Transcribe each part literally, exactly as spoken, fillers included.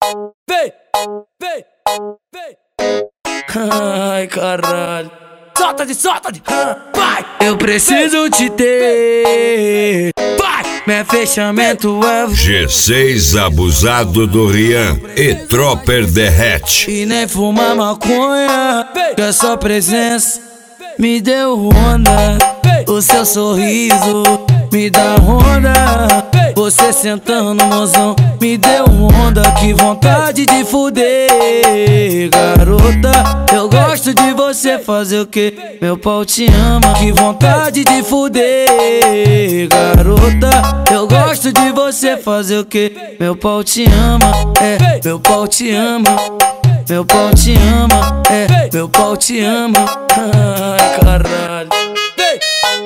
vem, vem, vem. Ai, caralho. Solta de, solta de, vai. Eu preciso te ter, vai. Meu fechamento é G seis abusado do Rian e Tropper derrete. e nem fumar maconha, que a sua presença me deu onda. O seu sorriso me dá onda. Você sentando, mozão, me deu onda. Que vontade de fuder, garota. Eu gosto de você fazer o que? Meu pau te ama. Que vontade de fuder, garota. Eu gosto de você fazer o que? Meu pau te ama, é, meu pau te ama. Meu pau te ama, é, meu pau te ama. Ai, caralho. Vem,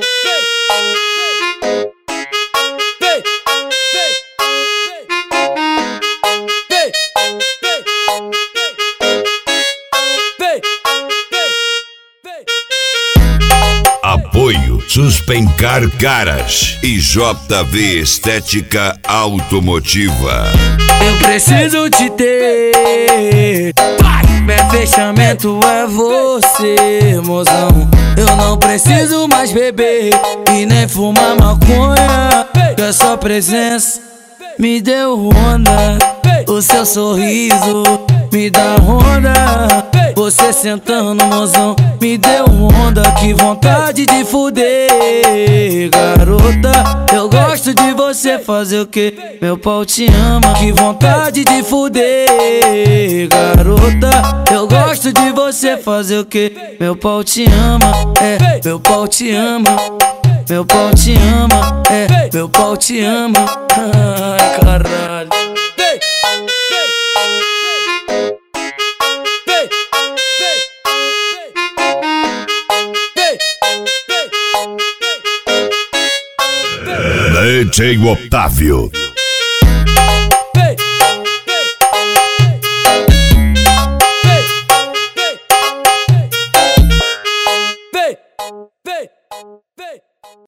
vem, vem, vem, vem. Apoio Suspencar Caras e J V Estética Automotiva. Eu preciso te ter, vai. Meu fechamento é você, mozão. Eu não preciso mais beber e nem fumar maconha, que a sua presença me deu onda. O seu sorriso me dá onda. Você sentando, mozão, me deu onda. Que vontade de fuder, garota. Eu gosto de você fazer o que? Meu pau te ama. Que vontade de fuder, garota. Eu gosto de você fazer o que? Meu pau te ama, é, meu pau te ama. Meu pau te ama, é, meu pau te ama. Ai, caralho. Vem, vem, vem, vem, vem. D J Otávio.